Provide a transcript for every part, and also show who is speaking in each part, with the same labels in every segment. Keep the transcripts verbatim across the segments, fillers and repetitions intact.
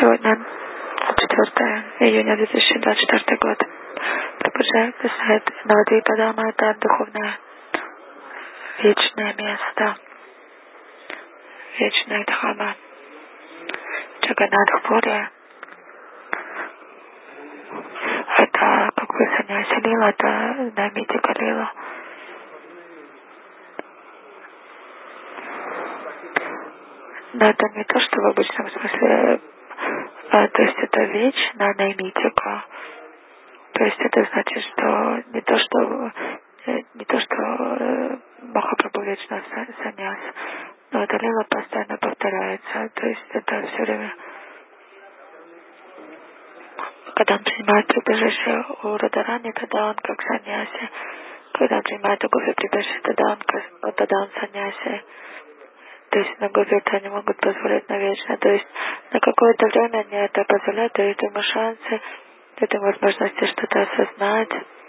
Speaker 1: Сегодня четвёртое июня две тысячи двадцать четвёртый год. Прабhupada писает, Навадвипа Дама — это духовное вечное место, вечная Дхама. Джаганнатх-пури — это как бы саньяси лила, это наймитика лила. Но это не то, что в обычном смысле, а, то есть это вечная наймитика. То есть это значит, что не то, что не то, что Махапрабху вечно саньяс, но эта лила постоянно повторяется. То есть это все время, когда он принимает прибежище у Радарани, тогда он как саньяси. Когда он принимает у Гопи прибежище, тогда он, вот тогда он саньяси. То есть на Гопи они могут позволять навечно. То есть на какое-то время они это позволяют, дают ему шансы, дают ему возможности что-то осознать,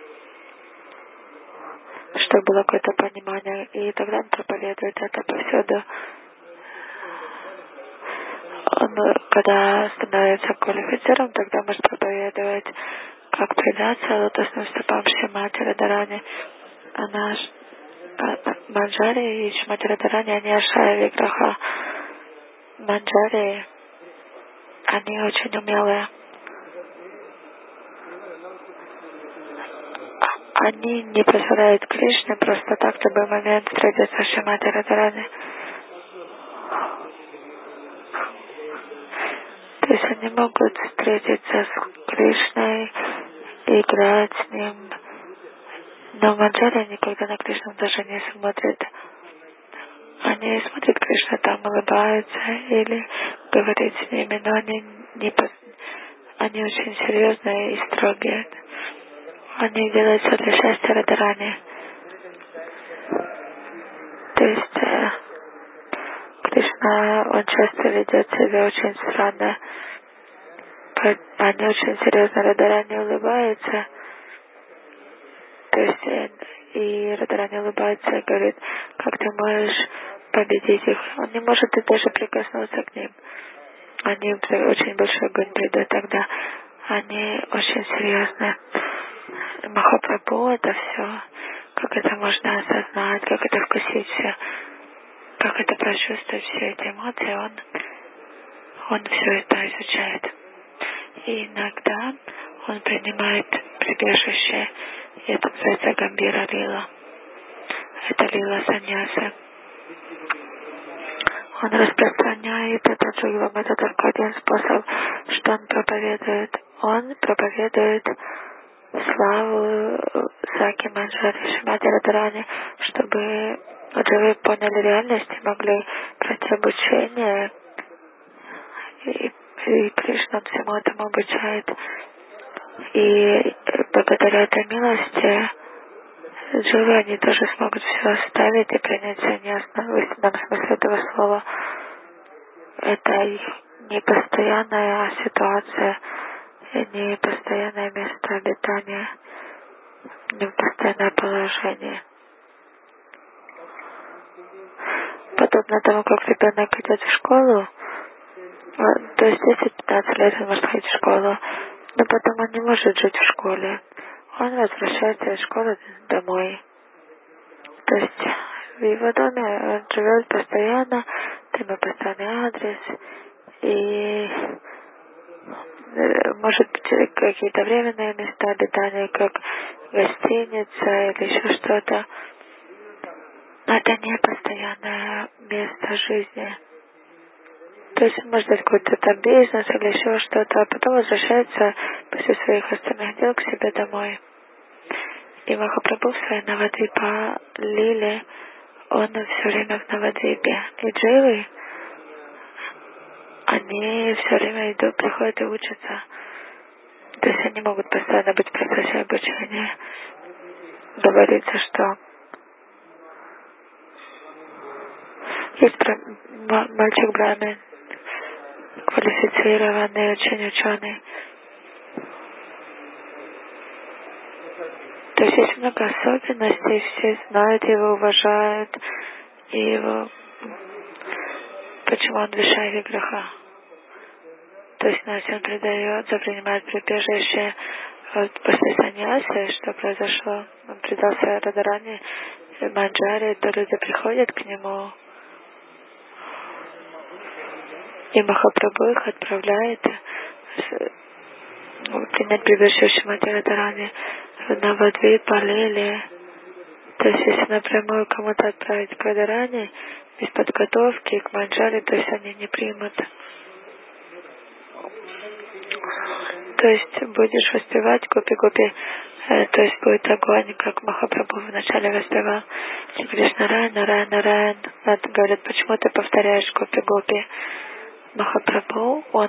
Speaker 1: чтобы было какое-то понимание. И тогда он проповедует это повсюду. Он, когда становится квалифицированным, тогда может проповедовать, как предаться лотосным стопам Шримати Радарани. Она Манджари и Шримати Радарани, они Ашая Виграха. Манджари, они очень умелые. Они не позволяют Кришне просто так в любой момент встретиться с Шримати Радарани. То есть они могут встретиться с Кришной, играть с ним. Но Манджари никогда на Кришну даже не смотрят. Они смотрят Кришну, там улыбаются или говорят с ними, но они, не, они очень серьезные и строгие. Они делают все для счастья Радарани. То есть э, Кришна, он часто ведет себя очень странно. Они очень серьезно, Радарани улыбается. То есть э, и Радарани улыбается и говорит, как ты можешь победить их. Он не может даже прикоснуться к ним. Они очень большой огонь придут тогда. Они очень серьезные. Махапрабху — это все. Как это можно осознать, как это вкусить все, как это прочувствовать все эти эмоции, он, он все это изучает. И иногда он принимает прибежище, и это называется Гамбира Лила. Это Лила Саньяса. Он распространяет этот Джугивам, это только один способ, что он проповедует. Он проповедует славу Саки Манджари Шримати Радарани, чтобы дживы поняли реальность и могли пройти обучение. И, и Кришна всему этому обучает. И благодаря этой милости дживы, они тоже смогут все оставить и принять саньяс в истинном смысле этого слова. Это их непостоянная ситуация, не постоянное место обитания, не постоянное положение. Подобно тому, как ребенок идет в школу, то есть десять-пятнадцать лет он может ходить в школу, но потом он не может жить в школе. Он возвращается из школы домой. То есть в его доме он живет постоянно, там ему постоянный адрес, и может быть какие-то временные места обитания, как гостиница или еще что-то. Но это не постоянное место жизни. То есть он может дать какой-то там бизнес или еще что-то, а потом возвращается после своих остальных дел к себе домой. И Махапрабху в своей Навадвипа Лиле, он все время в Навадвипе. И дживы, они все время идут, приходят и учатся. То есть они могут постоянно быть в процессе обучения. Говорится, что есть мальчик Брамин, квалифицированный, очень ученый. То есть есть много особенностей, все знают его, уважают, и его, почему он Вишая Виграха. То есть нас он предается, принимает прибежище. Вот после саньясы, что произошло, он предался Радарани, Манджари, то люди приходят к нему, и Махапрабху их отправляет принять прибежище Шримати Радарани в Навадвипа, Лили. То есть, если напрямую кому-то отправить к Радарани, без подготовки к Манджари, то есть они не примут. То есть будешь воспевать гопи-гопи, э, то есть будет огонь, как Махапрабху вначале воспевал. Ты говоришь Нараян, Нараян, Нараян. Надо говорят, почему ты повторяешь гопи-гопи? Махапрабху, он,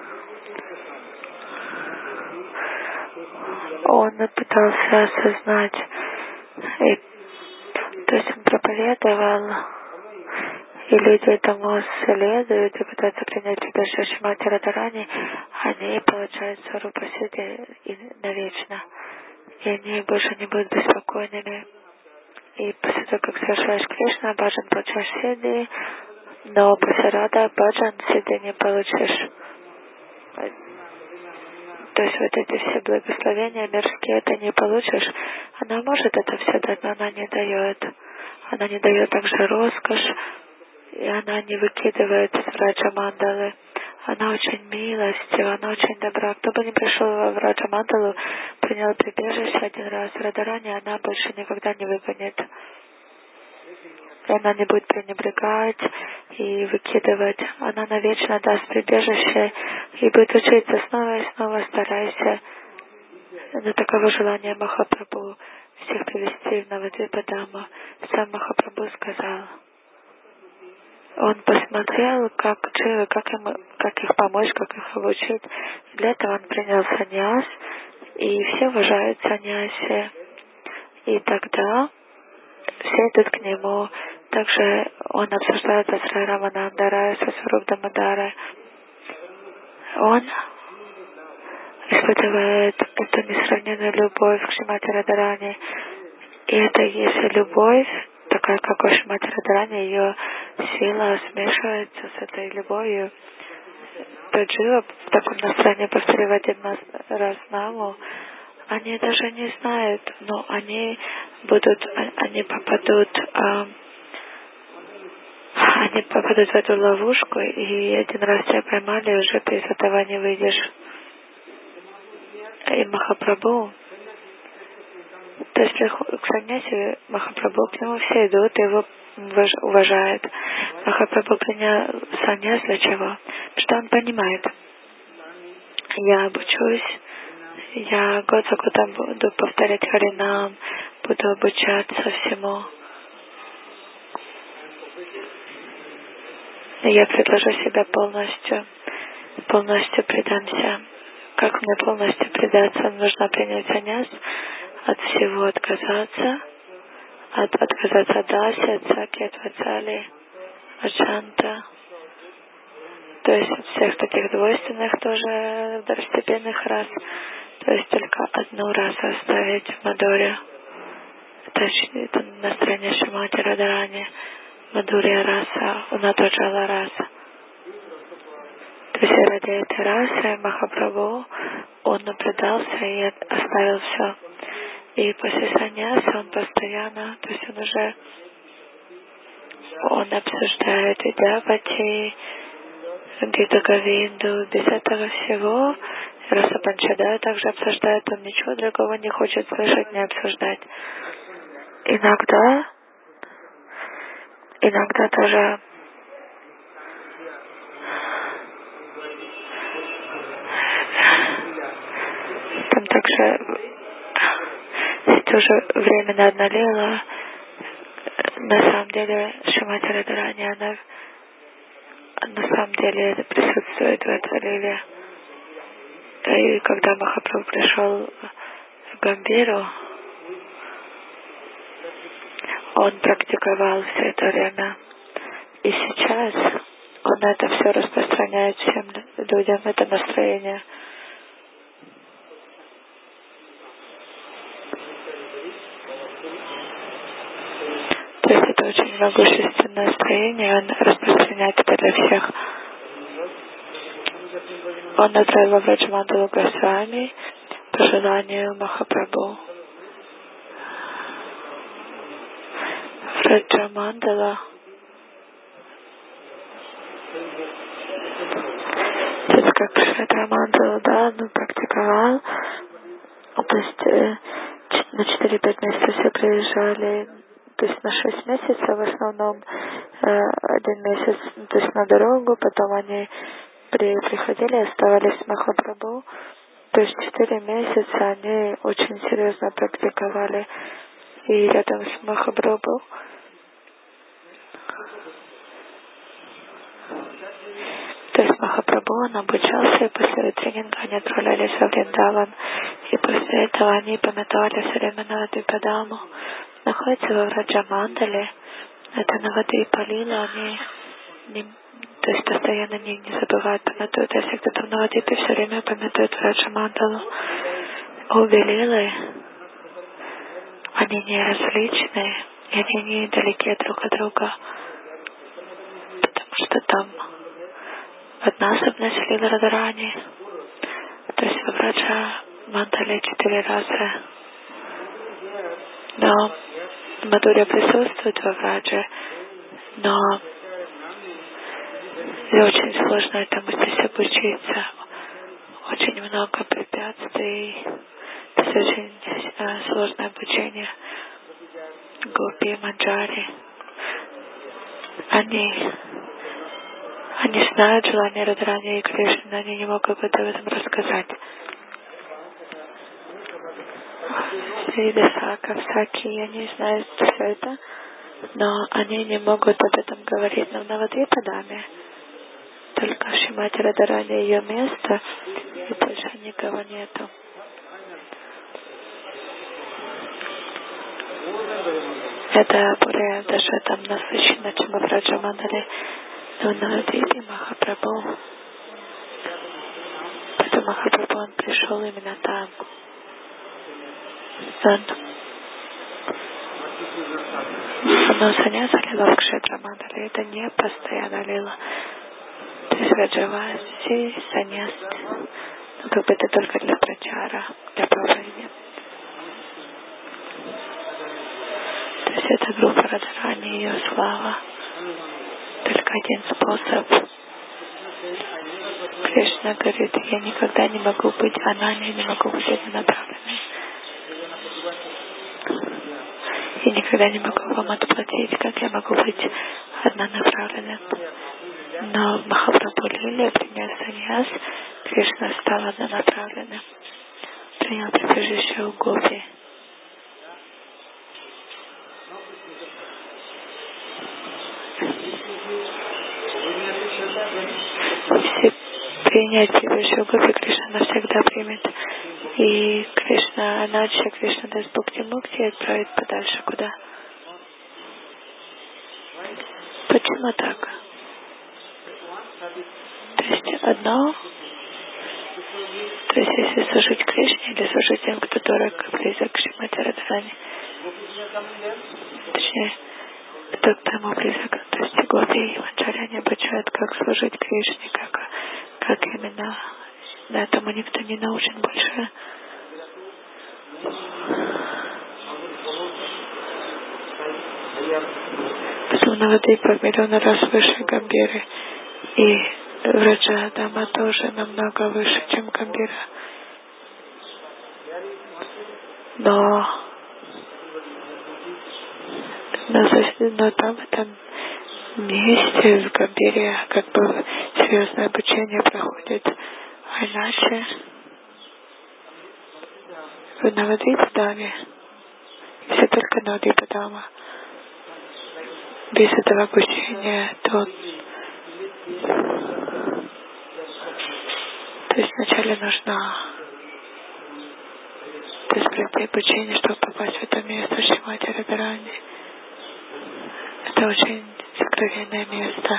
Speaker 1: он пытался осознать, и, то есть он проповедовал, и люди этому следуют и пытаются принять прибежище Шримати Радарани, они получают Сварупа Сидди навечно. И они больше не будут беспокойными. И после того, как совершаешь Кришна, баджан получаешь Сидди, но после Рада баджан Сидди не получишь. То есть вот эти все благословения мирские ты не получишь. Она может это все дать, но она не дает. Она не дает также роскошь, и она не выкидывает с Раджа-мандалы. Она очень милостива, она очень добра. Кто бы ни пришел в Раджа-мандалу, принял прибежище один раз в Радарани, она больше никогда не выгонит. И она не будет пренебрегать и выкидывать. Она навечно даст прибежище и будет учиться снова и снова, старайся. Но таково желание Махапрабху всех привести в Навадвипа Даму. Сам Махапрабху сказал. Он посмотрел, как дживы, как, им, как их помочь, как их обучить. Для этого он принял саньяс, и все уважают саньяси. И тогда все идут к нему. Также он обсуждает с Рай Раманандарой, со Сваруб Дамодарой. Он испытывает эту несравненную любовь к Шримати Радарани. И это есть любовь, такая, как у Шримати Радарани, ее сила смешивается с этой любовью. Джива в таком настроении повторив один раз наму, они даже не знают, но они будут, они попадут, а, они попадут в эту ловушку, и один раз тебя поймали, и уже ты из этого не выйдешь. И Махапрабху, то есть к саньясе Махапрабху, к нему все идут, его уважают. Махапрабху принял саньяс для чего? Что он понимает? Я обучусь, я год за годом буду повторять Харинам, буду обучаться всему. И я предложу себя полностью, полностью предамся. Как мне полностью предаться? Нужно принять саньяс, от всего отказаться, от, отказаться от даси, от саки, от вацали, от шанта. То есть от всех таких двойственных тоже второстепенных рас. То есть только одну расу оставить в Мадуре. Это настроение Шримати Радарани. Мадурия раса, Унатаджала раса. То есть ради этой расы Махапрабху, он наблюдался и оставил все. И после саньяса он постоянно, то есть он уже, он обсуждает Видяпати, Гита Говинду, без этого всего, Раса Панчада также обсуждает, он ничего другого не хочет слышать, не обсуждать. Иногда, иногда тоже там также есть уже временно одна лила, на самом деле Шримати Радарани, она на самом деле присутствует в этой лиле. И когда Махапрабху пришел в Гамбиру, он практиковал все это время. И сейчас он это все распространяет всем людям, это настроение. То есть это очень могущественное настроение, он распространяет это для всех. Он отправил в Раджамандалу Госвами по желанию Махапрабху. Раджамандала это как Раджамандала, да, он практиковал. То есть э, на четыре-пять месяцев все приезжали, то есть на шесть месяцев в основном, э, один месяц, то есть на дорогу, потом они при, приходили и оставались в Махапрабху. То есть четыре месяца они очень серьезно практиковали и рядом с Махапрабху. То есть Махапрабху, он обучался, и после тренинга они отправлялись во Вриндаван, и после этого они пометовали все время Навадвипадаму. Находятся во Раджамандале, это Навадвипа Лила, они не, то есть постоянно не, не забывают пометуют, если кто-то в Навадвипе все время пометует Раджамандалу. Обе Лилы, они не различны, и они не далеки друг от друга, потому что там одна особенность Лилы Радхарани. То есть в Раджамандале четыре раза. Но Мадхурья присутствует во Врадже, но и очень сложно этому здесь обучиться. Очень много препятствий. Это очень э, сложное обучение. Гопи, Манджари. Они Они знают желание Радхарани и Кришны, но они не могут об этом рассказать. Видасака, всякие, они знают все это, но они не могут об этом говорить. Но в Навадвипадаме только Шримати Радхарани ее место, и больше никого нету. Это более даже там насыщенно, чем в Раджамандале. Но в Навадвипе Махапрабху, поэтому Махапрабху он пришел именно там. Он, но саньяса лила в Кшетрамандале, это не постоянно лила. То есть Раджаваси, саньяс, ну как бы это только для прачара, для проповеди. То есть это группа Радхарани, ее слава. Только один способ. Кришна говорит, я никогда не могу быть ананей, не могу быть однонаправленной. Я никогда не могу вам отплатить, как я могу быть однонаправленным. Но в Махапрабху Лиле, приняв саньяс, Кришна стал однонаправленным. Принял прибежище у Гопи. Все принять прибежище у Гопи Кришна навсегда примет. И Кришна, иначе Кришна даст Бхакти-мукти и отправит подальше куда. Почему так? То есть одно, то есть если служить Кришне или служить тем, кто дорог, близок к Шримати Радхарани, точнее, кто к тому близок, то есть Гопи и Манджари, они обучают, как служить Кришне, как, как именно, да, этому никто не научен больше. Потом Навадвипа в миллион раз выше Гамбиры. И Враджадама тоже намного выше, чем Гамбира. Но, но, но там в этом месте, в Гамбире, как бы серьезное обучение проходит. А иначе в Навадвипадаме, если только Навадвипадама, без этого обучения, то, то есть вначале нужно, то есть пройти обучение, чтобы попасть в это место Шримати Радхарани. Это очень сокровенное место.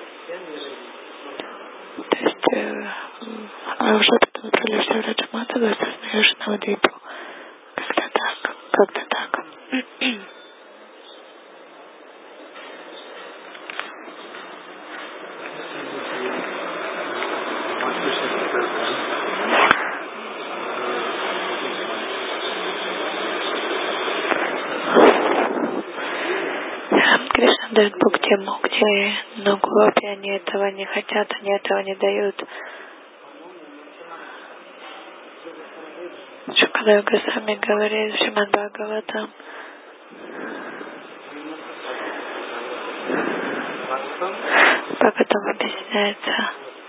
Speaker 1: То есть, э, а уже потом отправляешься в Раджамандалу и осознаешь Навадвипу. Как-то так, как-то так. дает Бхукти Мукти, но гопи, они этого не хотят, они этого не дают. Шукадев Госвами говорит в Шримад Бхагаватам, Бхагаватам объясняется,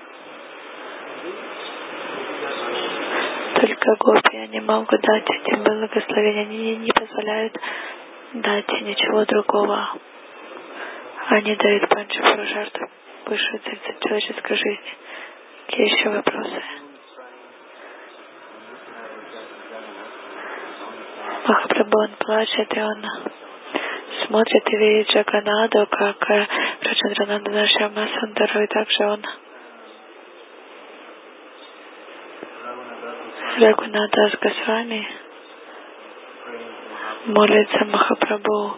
Speaker 1: только гопи, они могут дать этим благословения, они не позволяют дать ничего другого. Они дают Панча Пурушартху, высшую цель человеческой жизни. Какие еще вопросы? Махапрабху, он плачет, и он смотрит и видит Джаганаду, как Раджендрананда Шьяма Сундару, и также он Рагунатас Госвами молится Махапрабху.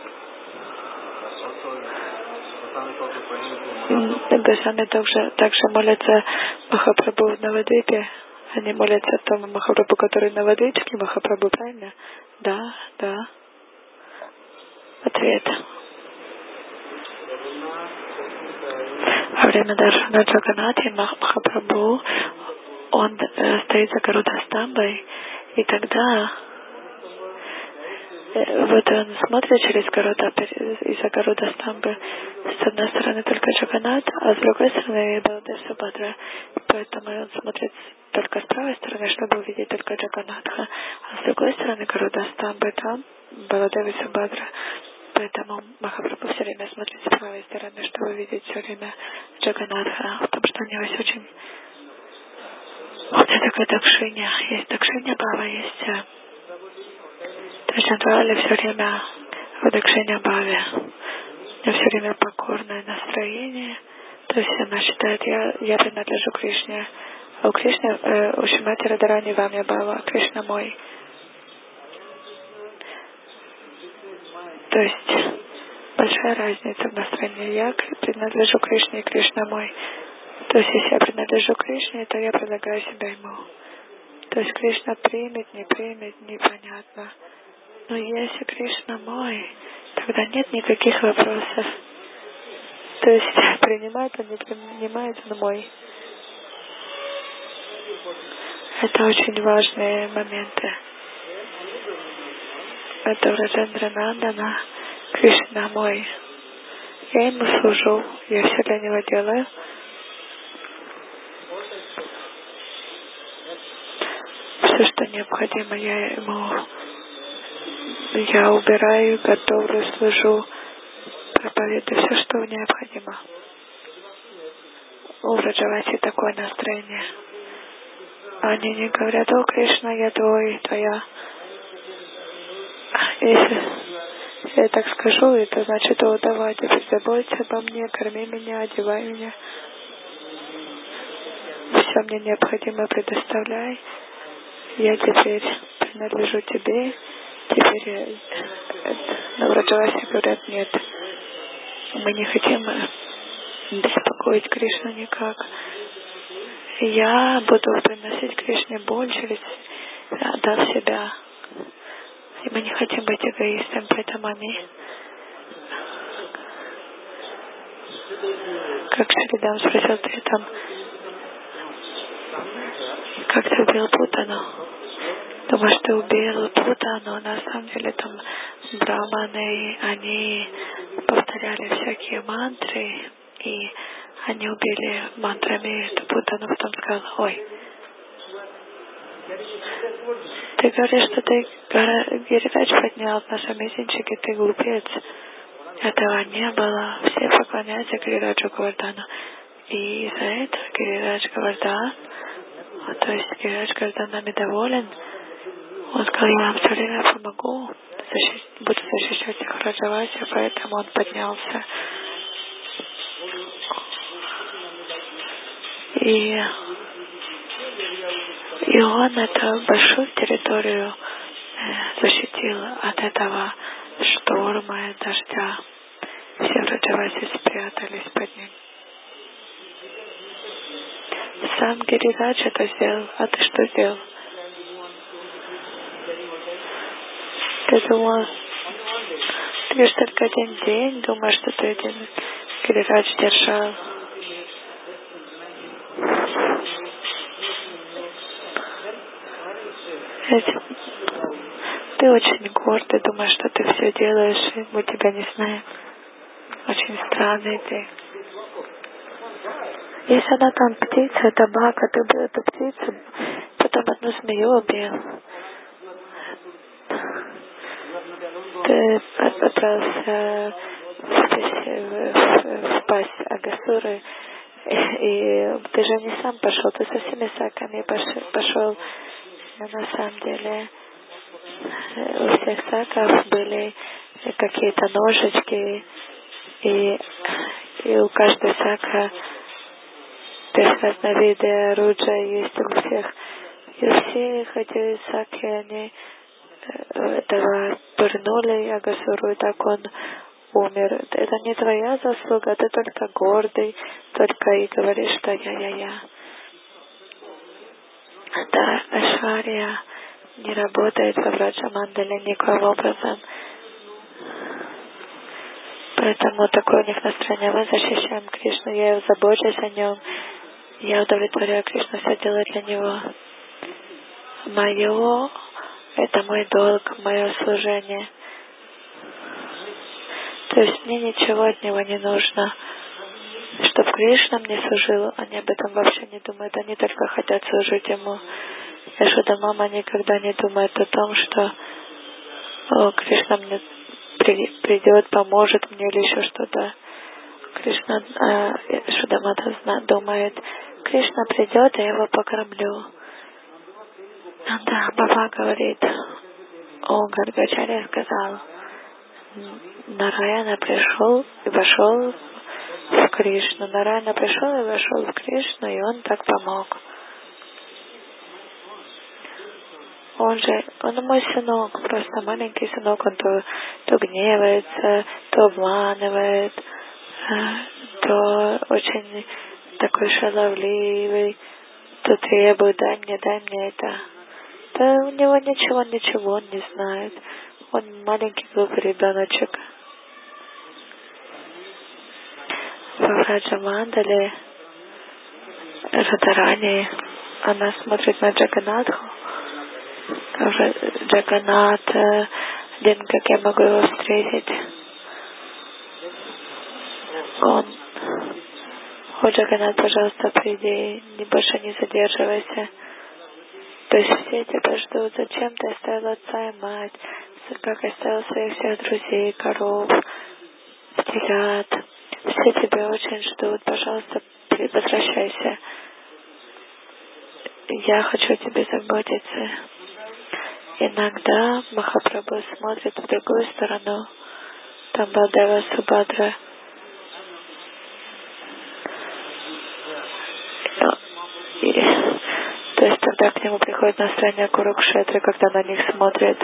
Speaker 1: Госвами также, также молятся Махапрабху в Навадвипе. Они молятся тому Махапрабху, который Навадвипский Махапрабху, правильно? Да, да. Ответ. Во время Даршана Джаганнати Махапрабху, он э, стоит за Гарудастамбой, и тогда э, вот он смотрит через Гаруда, из-за Гарудастамбы, с одной стороны только Джаганнат, а с другой стороны Баладев Субхадра. Поэтому он смотрит только с правой стороны, чтобы увидеть только Джаганнатха, а с другой стороны Гарудастамбы, там Баладев и Субхадра. Поэтому Махапрабху все время смотрит с правой стороны, чтобы увидеть все время Джаганнатха, потому что у него есть очень... Вот это такая дакшиня. Есть дакшиня бхава, есть... То есть Антвали все время в дакшиня бхаве. У него все время покорное настроение. То есть она считает, я, я принадлежу Кришне. А у Кришны, э, у Шримати Радарани Вамья Бхава, Кришна мой. То есть большая разница в настроении. Я принадлежу Кришне, и Кришна мой. То есть если я принадлежу Кришне, то я предлагаю себя ему. То есть Кришна примет, не примет, непонятно. Но если Кришна мой, тогда нет никаких вопросов. То есть принимает он, не принимает он мой. Это очень важные моменты. Это Раджендра Нандана, Кришна мой. Я ему служу, я все для него делаю. Все, что необходимо, я ему, я убираю, готовлю, служу, проповедую все, что необходимо. У Враджавати такое настроение. Они не говорят, о, Кришна, я твой, твоя. Если, если я так скажу, это значит, о, давай, теперь заботься обо мне, корми меня, одевай меня. Все мне необходимое предоставляй. Я теперь принадлежу тебе. Теперь на Враджавасе говорят, нет, мы не хотим беспокоить Кришну никак. Я буду приносить Кришне боль через отдав себя. И мы не хотим быть эгоистами, поэтому они, как Шридам спросил, ты там, как ты убил Путану? Думаешь, ты убил Путану, на самом деле там браманы, они повторяли всякие мантры, и они убили мантрами эту Путану, потом сказал, ой, ты говоришь, что ты Гиридж поднял в нашем мизинчике, ты глупец. Этого не было. Все поклоняются Гирираджу Говардану. И из-за этого Гиридж Говардан, то есть Гиридж Говардан нами доволен, он сказал, я вам все время помогу, защищ... буду защищать их Раджаваси, поэтому он поднялся. И, и он эту большую территорию защитил от этого шторма и дождя. Все Раджаваси спрятались под ним. Сам Гиридж это сделал, а ты что сделал? Ты думал, Ты лишь только один день думаешь, что ты один Гирираджа держал. Ведь ты очень гордый, думаешь, что ты все делаешь, и мы тебя не знаем. Очень странный ты. Если она там птица, это бака, ты бы эту птицу, потом одну змею убил. Ты отправился в пасть Агасуры, и, и ты же не сам пошел, ты со всеми саками пошел. Но на самом деле у всех саков были какие-то ножички, и, и у каждой сака разные виды оружия есть у всех. И все эти саки, они этого турнули Агасуру, и так он умер. Это не твоя заслуга, ты только гордый, только и говоришь, что я-я-я. Да, Ашвария не работает во Враджа-мандале никаким образом. Поэтому такое у них настроение. Мы защищаем Кришну, я его забочусь о нем, я удовлетворяю Кришну, все делаю для него. Мое, это мой долг, мое служение. То есть мне ничего от него не нужно. Чтобы Кришна мне служил, они об этом вообще не думают, они только хотят служить ему. Яшода мама никогда не думает о том, что о, Кришна мне при, придет, поможет мне или еще что-то. Кришна, э, Яшода мама думает, Кришна придет, я его покормлю. Да, Баба говорит, о, Гаргачарья сказал, Нараяна пришел и вошел в Кришну. Нараяна пришел и вошел в Кришну, и он так помог. Он же, он мой сынок, просто маленький сынок, он то, то гневается, то обманывает, то очень такой шаловливый, то требует, дай мне, дай мне это. Да у него ничего, ничего он не знает. Он маленький глупый ребеночек. Во Враджа-мандале Радхарани, она смотрит на Джаганатху. Джаганат, день, как я могу его встретить. Он, о, Джаганат, пожалуйста, приди, не больше не задерживайся. То есть все тебя ждут. Зачем ты оставил отца и мать? Как оставил своих всех друзей, коров, телят. Все тебя очень ждут. Пожалуйста, возвращайся. Я хочу тебе заботиться. Иногда Махапрабху смотрит в другую сторону. Там Балдева Субхадра. И, то есть тогда к нему приходит настроение Курукшетры, когда на них смотрит.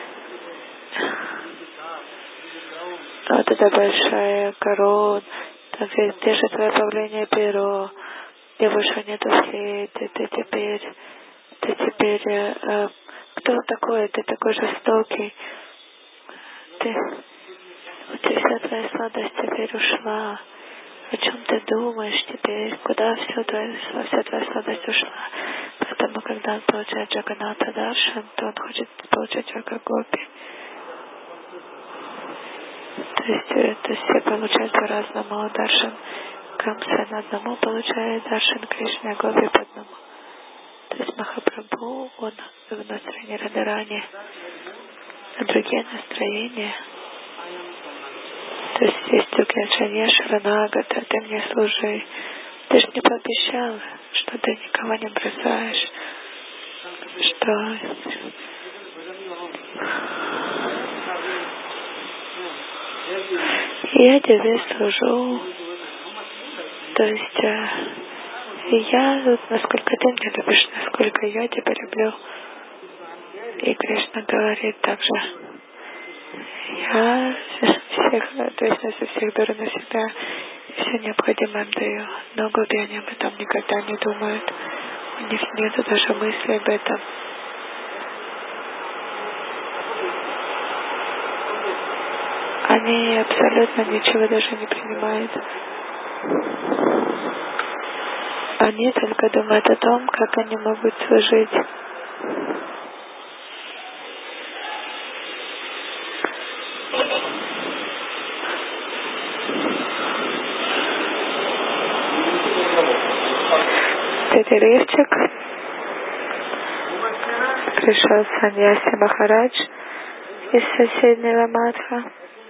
Speaker 1: Вот это большая корона. Так, где же твое правление перо? Где больше нету флейты? Ты теперь, ты теперь, э, кто такой? Ты такой жестокий. Ты, вот вся твоя сладость теперь ушла. О чем ты думаешь теперь? Куда все твоя, вся твоя сладость ушла? Поэтому, когда он получает Джаганата Даршан, то он хочет получать Варга-гопи. То есть, то есть все получают по-разному Даршан. Камса на одному получает Даршан Кришна, Гопи по одному. То есть Махапрабху, он в настроении Радharani, а другие настроения. То есть есть Угьячанья Шаранагата, ты мне служи. Ты же не пообещал, что ты никого не бросаешь, что я тебе служу. То есть я, насколько ты меня любишь, насколько я тебя люблю. И Кришна говорит также, я всех, то есть я всех беру на себя, и все необходимое им даю. Но гопи они об этом никогда не думают. У них нет даже мысли об этом. Они абсолютно ничего даже не принимают. Они только думают о том, как они могут служить. Перерывчик. Пришел Саньяси Махарадж из соседнего матха.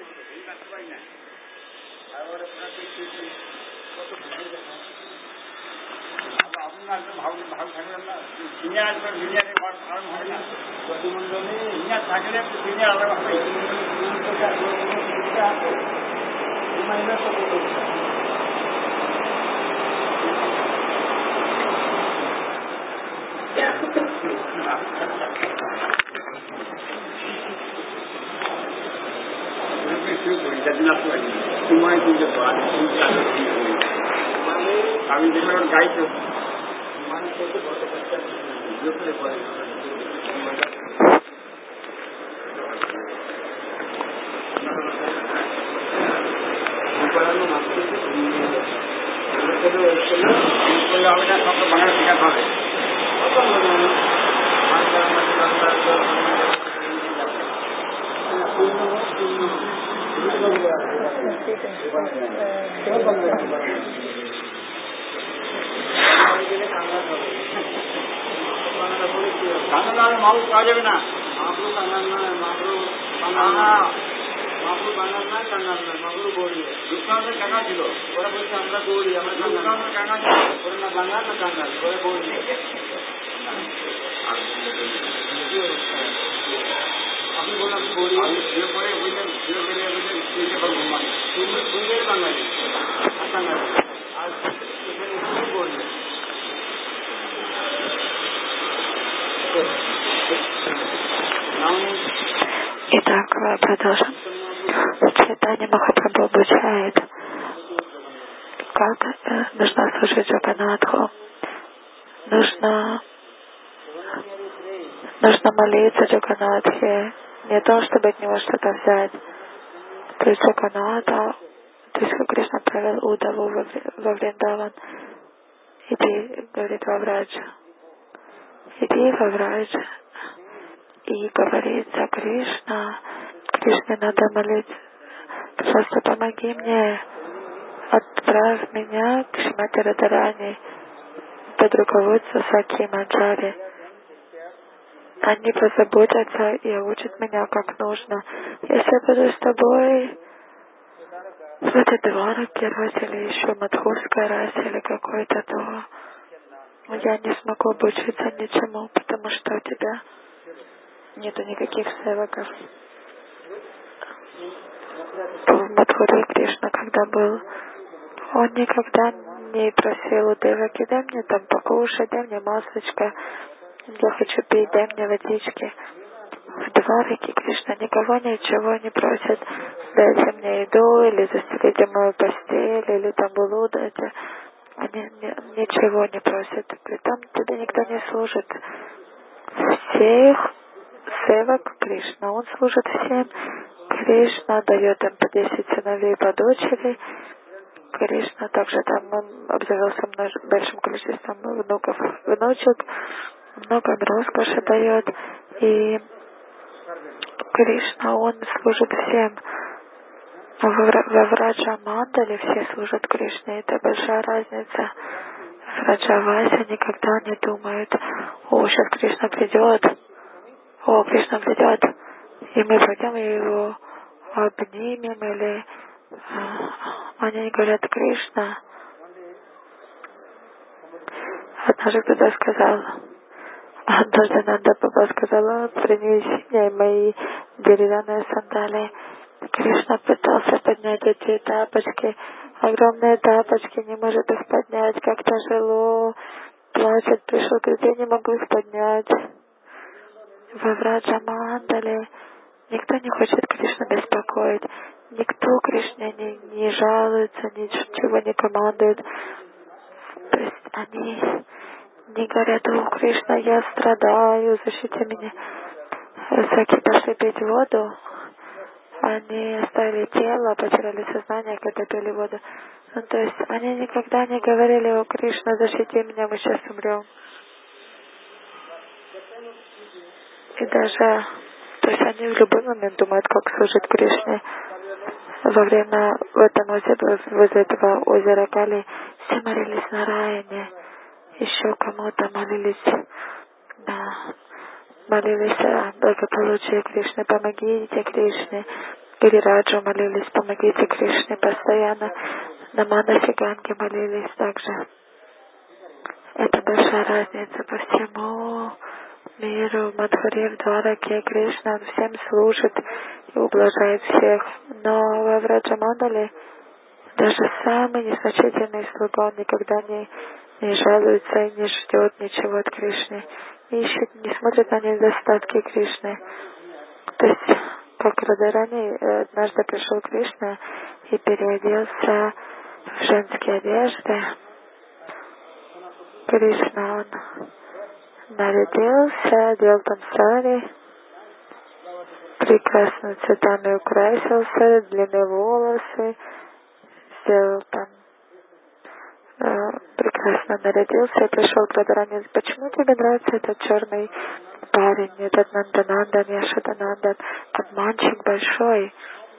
Speaker 1: Итак, продолжим. Чайтанья Махапрабху обучает, как э, нужно служить Джаганнатху. Нужно, нужно молиться Джаганнатхе, не о том, чтобы от него что-то взять. То есть Джаганнатха, то есть как Кришна провел Удаву во, во Вриндаван, иди, говорит Вавраджа, иди Вавраджа, и говорит за Кришна, Кришне надо молиться, пожалуйста, помоги мне, отправь меня к Шримати Радхарани под руководством Саки Манджари. Они позаботятся и учат меня как нужно. Если я буду с тобой в этой Двараке расе или еще Мадхурской расе или какой-то, то я не смогу обучиться ничему, потому что у тебя нету никаких севаков. В Мадхуре Кришна, когда был, он никогда не просил у Деваки: дай мне там покушать, дай мне масочка, я хочу пить, дай мне водички. В Двараке Кришна никого ничего не просит: дайте мне еду, или застелите мою постель, или там булу дайте. Они ни, ничего не просят. Говорит, там тебе никто не служит. Всех севак Кришна, он служит всем. Кришна дает им по десять сыновей, по дочери. Кришна также там он обзавелся множ... большим количеством внуков, внучек, много роскоши дает. И Кришна, он служит всем. Во Враджа Мандале все служат Кришне. Это большая разница. Враджаваси никогда не думают: о, сейчас Кришна придет, о, Кришна придет, и мы пойдем и его обнимем, или они говорят: Кришна. Однажды кто-то сказал, однажды Нанда Баба сказала: принеси мне мои деревянные сандалии. Кришна пытался поднять эти тапочки, огромные тапочки, не может их поднять, как тяжело, плачет, пришел, говорит: я не могу их поднять. Во Враджа Мандале никто не хочет Кришну беспокоить, никто Кришне не, не жалуется, ничего не командует. То есть они не говорят: о, Кришна, я страдаю, защити меня. Саки пошли пить воду, а они оставили тело, потеряли сознание, когда пили воду. Ну, то есть они никогда не говорили: о, Кришна, защити меня, мы сейчас умрем. И даже, то есть они в любой момент думают, как служить Кришне. Во время, в этом озере, возле этого озера Кали, все молились на Раяне, еще кому-то молились, да, молились о благополучии Кришны, помогите Кришне. Гирираджу молились, помогите Кришне постоянно. На Манасе Ганге молились также. Это большая разница по всему миру. Мадхури в Двараке Кришна, он всем служит и ублажает всех. Но во Враджамандале даже самый незначительный слуга, он никогда не, не жалуется и не ждет ничего от Кришны. Не ищет, не смотрит на недостатки Кришны. То есть, как Радарани однажды пришел Кришна и переоделся в женские одежды. Кришна, он нарядился, одел там сари, прекрасно цветами украсился, длинные волосы, сделал там, э, прекрасно нарядился и пришел к Радарани. Почему тебе нравится этот черный парень, этот Нанданандан, Яшоданандан, обманщик большой?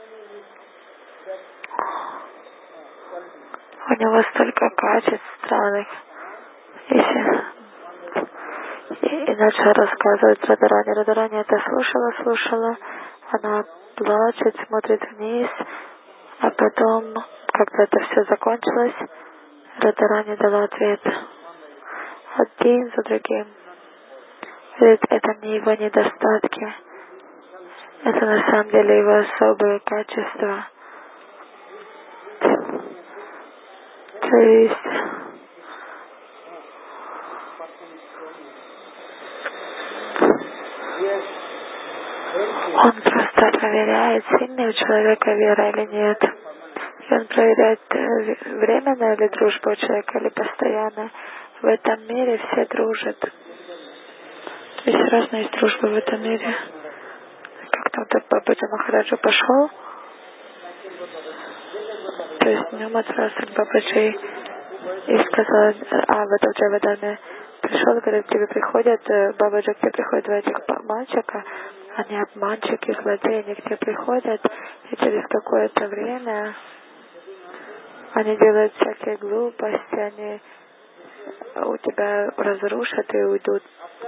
Speaker 1: У него столько качеств странных. Если... И, и начал рассказывать Радарани. Радарани это слушала, слушала. Она плачет, смотрит вниз. А потом, когда это все закончилось, Радарани дала ответ. Один за другим. Ведь это не его недостатки. Это на самом деле его особые качества. То есть он просто проверяет, сильная у человека вера или нет. И он проверяет, временная ли дружба у человека или постоянная. В этом мире все дружат. То есть разные есть дружбы в этом мире. Как там тот Бабаджи Махараджа пошел, то есть днем отправился к Бабаджи и сказал, а в этом Джавадане пришел, говорит, к тебе приходят, Бабаджи, к тебе приходят два этих мальчика, они обманщики, злодеи, они к тебе приходят, и через какое-то время они делают всякие глупости, они у тебя разрушат и уйдут.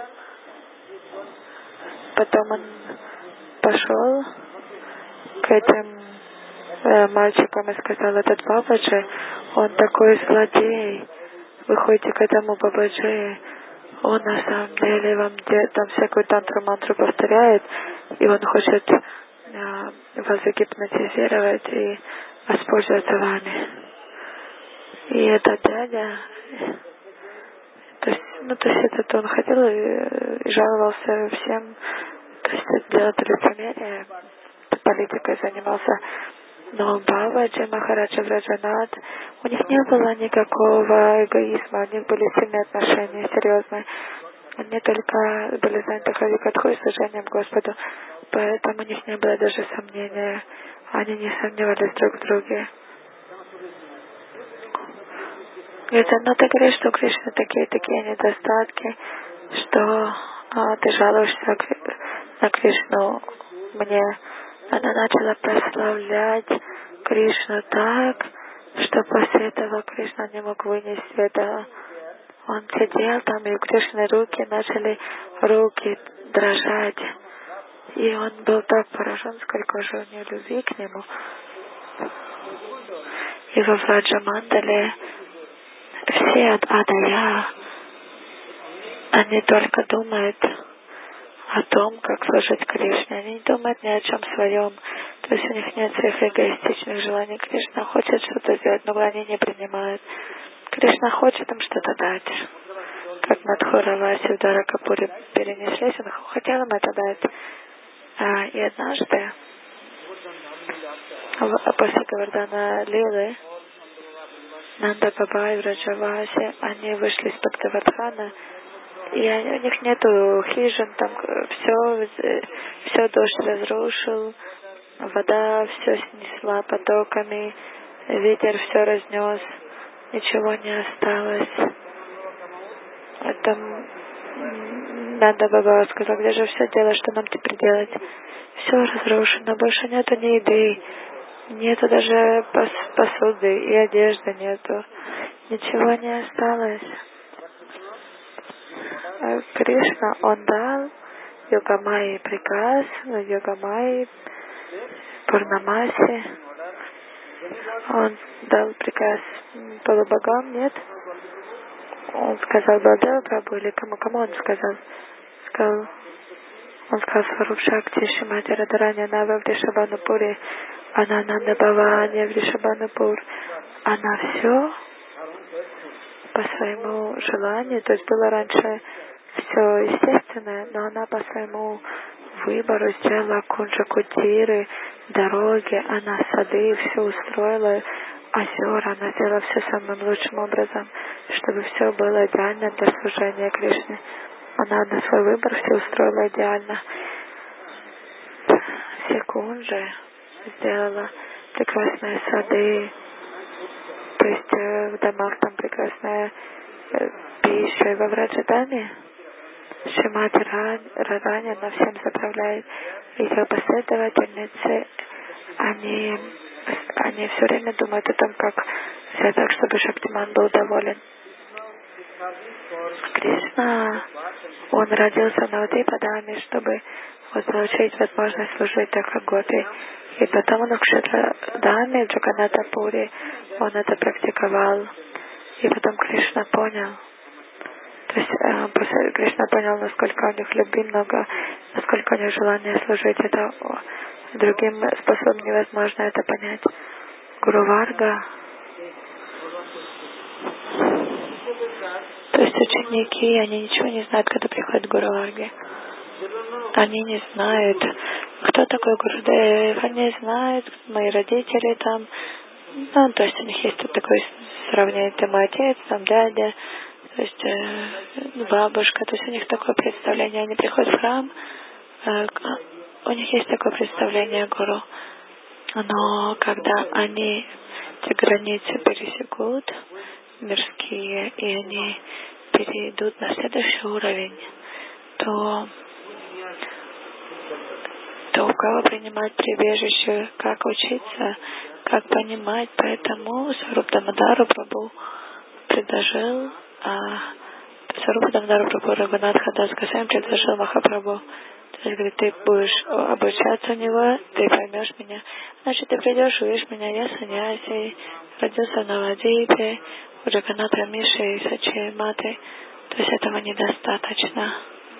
Speaker 1: Потом он пошел к этим э, мальчикам и сказал, этот Бабаджи, он такой злодей, вы ходите к этому Бабаджи, он на самом деле вам там всякую тантру-мантру повторяет, и он хочет э, вас загипнотизировать и воспользоваться вами. И этот дядя, то есть, ну, то есть этот он ходил и, и жаловался всем, то есть делал лицемерие, политикой занимался. Но Бабаджи Махараджа Враджанат, у них не было никакого эгоизма, у них были сильные отношения, серьезные. Они только были заняты Харикатхой, служением Господу, поэтому у них не было даже сомнения, они не сомневались друг в друге. Говорит, ну ты говоришь, что у Кришны такие-такие недостатки, что а, ты жалуешься на Кришну мне. Она начала прославлять Кришну так, что после этого Кришна не мог вынести этого. Он сидел там, и у Кришны руки начали руки дрожать. И он был так поражен, сколько же у нее любви к нему. И во Враджамандале все от А до Я, они только думают о том, как служить Кришне. Они не думают ни о чем своем. То есть у них нет своих эгоистичных желаний. Кришна хочет что-то сделать, но они не принимают. Кришна хочет им что-то дать. Как Мадхура Васи в Дваракапуре перенеслись, он хотел им это дать. А, и однажды, после Гавардана Лилы, Нанда Баба и Враджаваси, они вышли из-под Гавардхана, и они, у них нету хижин, там все, все дождь разрушил, Вода все снесла потоками, ветер все разнес, ничего не осталось. Это надо Баба сказал, где же все дело, что нам теперь делать? Все разрушено, больше нету ни еды, нету даже пос- посуды и одежды нету. Ничего не осталось. А Кришна, он дал Йогамайи приказ, Йогамайи Пурнамаси. Он дал приказ полубогам, нет? Он сказал Балдева Прабху или кому? Кому он сказал? Сказал, он сказал Сваруб Шакти, Шимати Радарани, Нава в Ришабанупуре, она Нанда Бавани в Ришабанупур. Она все по своему желанию, то есть было раньше все естественное, но она по своему выбору сделала кунджа кутиры, дороги, она сады, все устроила, озера, она сделала все самым лучшим образом, чтобы все было идеально для служения Кришне. Она на свой выбор все устроила идеально. Все кунджи сделала прекрасные сады, то есть э, в домах там прекрасная э, пища. И во Враджадаме Шримати Радхарани, она всем заправляет. Ее последовательницы, они, они все время думают о том, как сделать так, чтобы Шактиман был доволен. Кришна, он родился на Удипадаме, чтобы вот получить возможность служить так, как Гопи. И потом он в Кшетрадаме, в Джаганатапуре, он это практиковал. И потом Кришна понял, то есть э, после Кришна понял, насколько у них любви много, насколько у них желание служить. Это о, другим способом невозможно это понять. Гуру Варга, то есть ученики, они ничего не знают, когда приходят Гуру Варги. Они не знают, кто такой Гурудев, они знают, мои родители там, ну, то есть у них есть тут такое сравнение, ты мой отец, там дядя, то есть э, бабушка, то есть у них такое представление, они приходят в храм, э, у них есть такое представление о Гуру, но когда они эти границы пересекут, мирские, и они перейдут на следующий уровень, то то у кого принимать прибежище, как учиться, как понимать. Поэтому Сваруб Дамодару Прабху предложил, а Сваруб Дамодару Прабху Рагунатха Дас Госвами предложил Махапрабху. То есть, говорит, ты будешь обучаться у него, ты поймешь меня. Значит, ты придешь, увидишь меня, я саньяси, родился в Навадипе, у Джаганатха Миши и Сачи Маты. То есть этого недостаточно.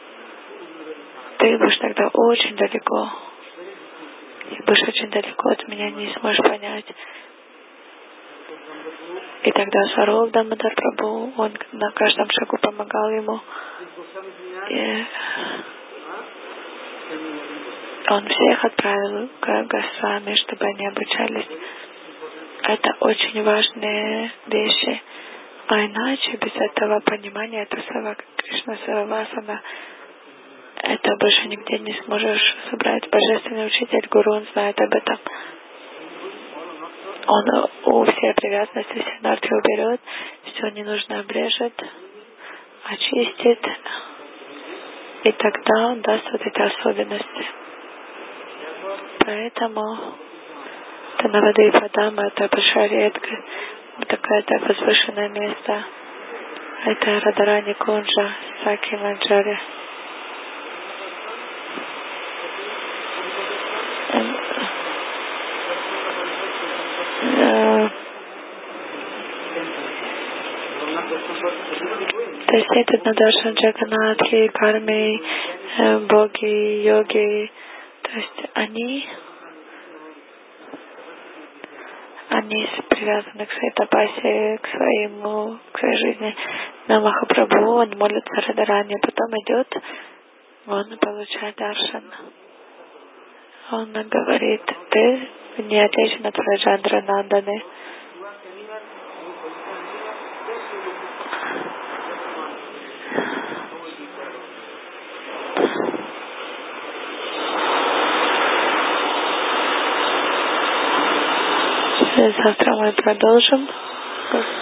Speaker 1: Ты будешь тогда очень далеко. И будешь очень далеко от меня, не сможешь понять. И тогда Сваруб Дамодар Прабху, он на каждом шагу помогал ему. И он всех отправил к Госвами, чтобы они обучались. Это очень важные вещи. А иначе, без этого понимания, это Сава Кришна Сававасана, это больше нигде не сможешь собрать. Божественный учитель, гуру, он знает об этом. Он у всей привязанности, все нарты уберет, все ненужное обрежет, очистит, и тогда он даст вот эти особенности. Поэтому это Навадипадама, это большая редкость, такое-то возвышенное место. Это Радарани Кунджа, Саки Манджари. То есть этот Надаршан Джаганатхи, Карми, боги, йоги, то есть они, они привязаны к своей тапасе, к своему, к своей жизни. На Махапрабху он молится Радарани, потом идет, он получает даршан. Он говорит, ты не отличен от Раджандра Нанданы. Завтра мы продолжим.